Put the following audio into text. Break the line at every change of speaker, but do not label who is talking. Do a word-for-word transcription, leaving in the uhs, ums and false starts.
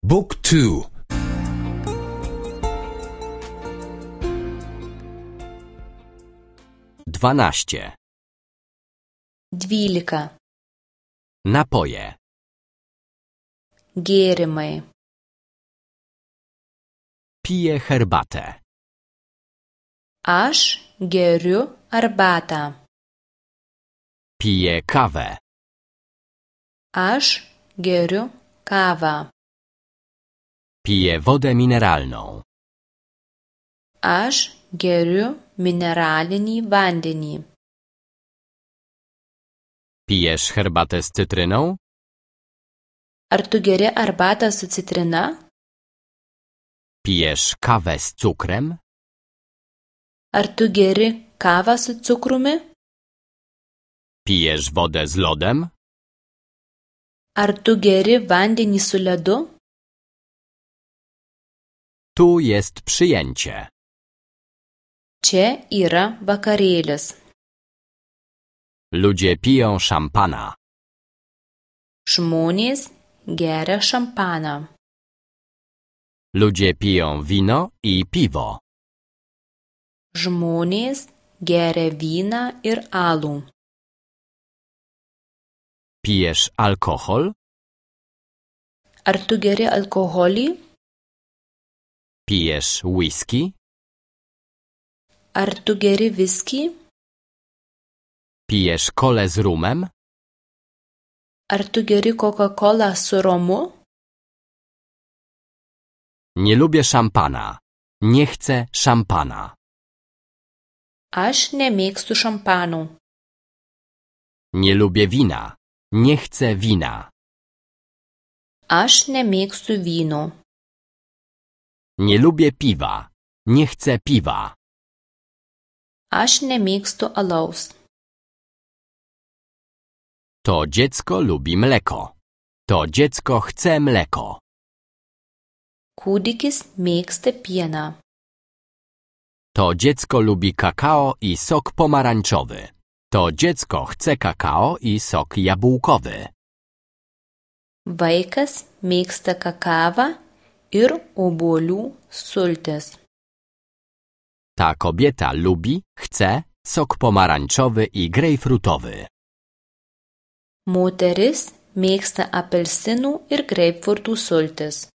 Book two.
Dwanaście.
Dvylika.
Napoje.
Gėrimai.
Piję herbatę.
Aš geriu arbatą.
Piję kawę.
Aš geriu kavą.
Piję wodę mineralną.
Aš geriu mineralinį vandenį.
Pijesz herbatę z cytryną?
Ar tu geri arbatą su citrina?
Pijesz kawę z cukrem?
Ar tu geri kavą su cukrumi?
Pijesz wodę z lodem?
Ar tu geri vandenį su ledu?
Tu jest przyjęcie.
Čia yra vakarėlis.
Ludzie piją szampana.
Žmonės geria šampaną.
Ludzie piją wino i piwo.
Žmonės geria vyną ir alų.
Pijesz alkohol?
Ar tu geri alkoholį?
Pijesz whisky?
Ar tu geri viskį?
Pijesz kolę z rumem?
Ar tu geri Coca-Colą su romu?
Nie lubię szampana. Nie chcę szampana.
Aš nemėgstu šampanų.
Nie lubię wina. Nie chcę wina.
Aš nemėgstu vyno.
Nie lubię piwa. Nie chcę piwa.
Aš nemėgstu alaus.
To dziecko lubi mleko. To dziecko chce mleko.
Kūdikis mėgsta pieną.
To dziecko lubi kakao i sok pomarańczowy. To dziecko chce kakao i sok jabłkowy.
Vaikas mėgsta kakavą ir obuolių sultis.
Ta kobieta lubi, chce sok pomarańczowy i grejpfrutowy.
Moteris mėgsta apelsinų ir greipfrutų sultis.